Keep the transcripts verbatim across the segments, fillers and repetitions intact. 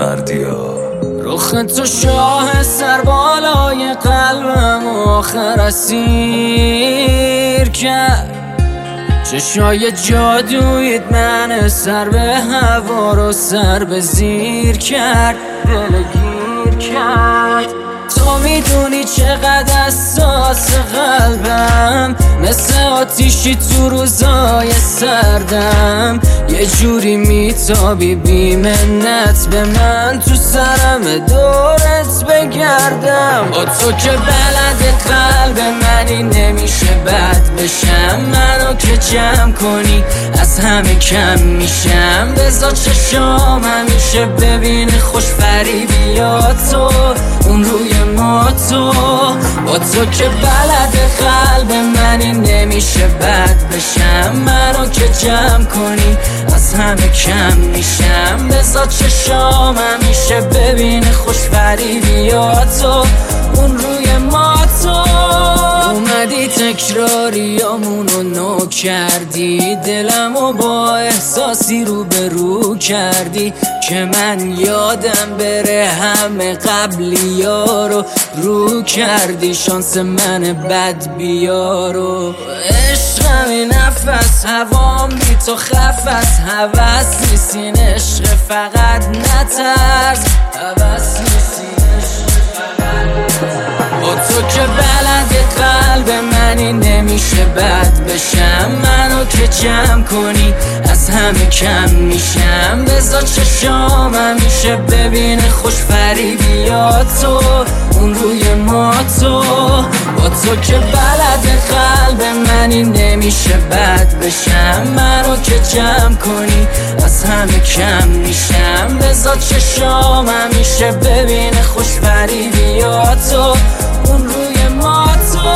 بردیا رخ تو شاه سربالای قلبم آخر اسیر کرد. چشای جادویت من سر به هوا رو سر به زیر کرد، دلگیر کرد. تو میدونی چقدر حساس قلبم، مثل آتیشی تو روزای سردم. یه جوری میتابی بی منت به من، تو سرم دورت بگردم. با تو که بلد قلب منی نمیشه بد بشم. منو که جمع کنی از همه کم میشم. بذار چشام همیشه ببینه خوش فریبی یا تو اون روی ما تو. با تو که بلد قلب منی نمیشه بد بشم. منو که جمع کنی از همه کم میشم. بذار چشام همیشه ببینه خوش فریبی یا تو اون روی ما تو. اومدی تکراریامونو نو کردی، دلمو با احساسی رو به رو کردی که من یادم بره همه قبلی ها رو رو کردی. شانس من بد بیارو عشقمی نفس هوام بی تو خفت. هوس نیستین عشق فقط نترس، هوس نیستین عشق فقط نترس. با تو که بلد قلب منی نمیشه بد بشم. منو که جمع کنی از همه کم میشم. بذار چشام همیشه ببینه خوش فریبی یا تو اون روی ما تو. با تو که بلد قلب منی نمیشه بد بشم. منو که جمع کنی از همه کم میشم. بذار چشام همیشه ببینه خوش فریبی یا تو اون روی ما تو.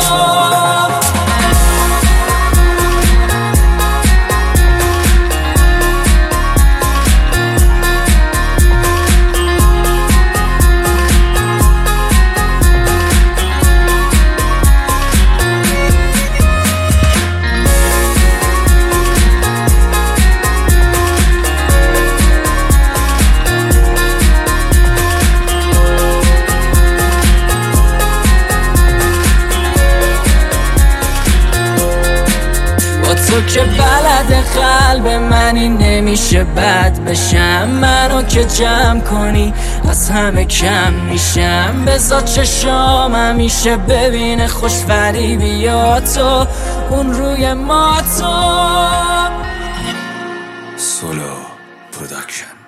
تو که بلد قلب منی نمیشه بد بشم. منو که جمع کنی از همه کم میشم. بذار چشام همیشه ببینه خوش فریبی یا تو اون روی ما تو. سولو پروداکشن.